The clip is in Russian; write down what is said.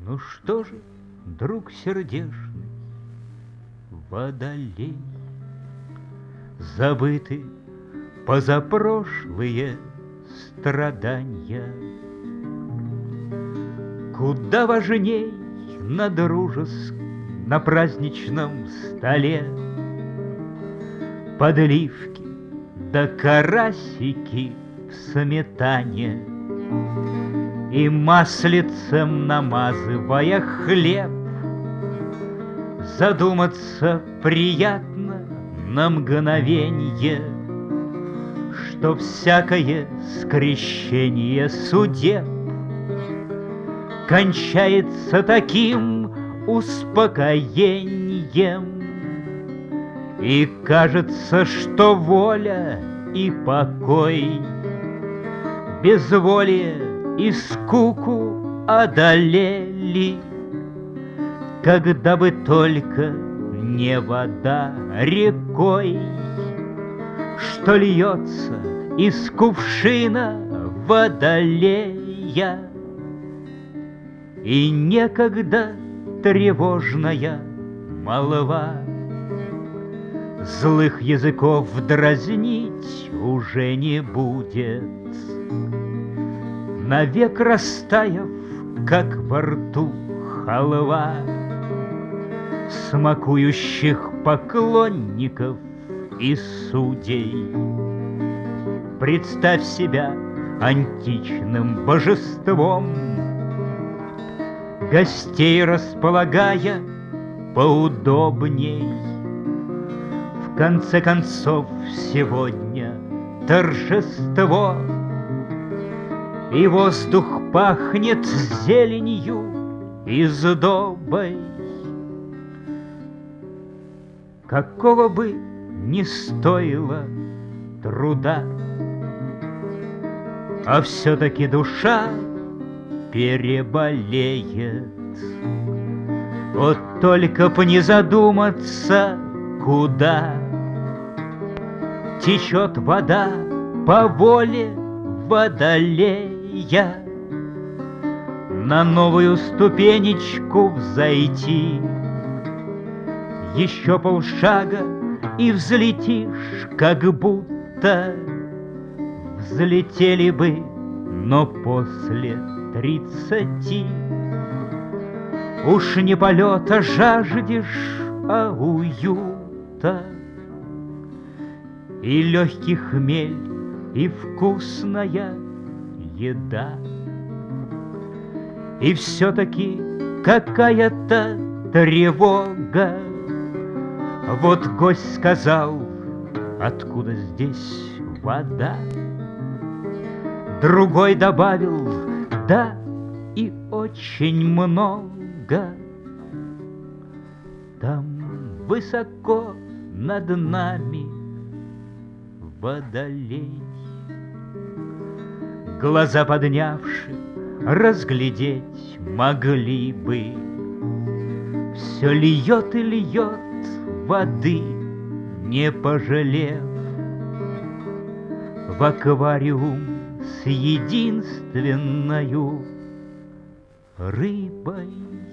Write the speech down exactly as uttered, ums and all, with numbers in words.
Ну что же, друг сердечный, водолей, забыты позапрошлые страдания. Куда важней на дружеском, на праздничном столе подливки да карасики в сметане, и маслицем намазывая хлеб, задуматься приятно на мгновенье, что всякое скрещение судеб кончается таким успокоением, и кажется, что воля и покой, безволие и скуку одолели, когда бы только не вода рекой, что льется из кувшина водолея. И некогда тревожная молва злых языков дразнить уже не будет, навек растаяв, как во рту халва смакующих поклонников и судей. Представь себя античным божеством, гостей располагая поудобней. В конце концов, сегодня торжество, и воздух пахнет зеленью и сдобой. Какого бы ни стоило труда, а все-таки душа переболеет. Вот только б не задуматься, куда течет вода по воле водолея, на новую ступенечку взойти, еще полшага и взлетишь, как будто взлетели бы, но после тридцати. Уж не полета жаждешь, а уюта, и легкий хмель, и вкусная еда. И все-таки какая-то тревога. Вот гость сказал: откуда здесь вода? Другой добавил: да, и очень много. Там высоко над нами водолей, глаза поднявши, разглядеть могли бы. Все льет и льет воды, не пожалев, в аквариум с единственною рыбой.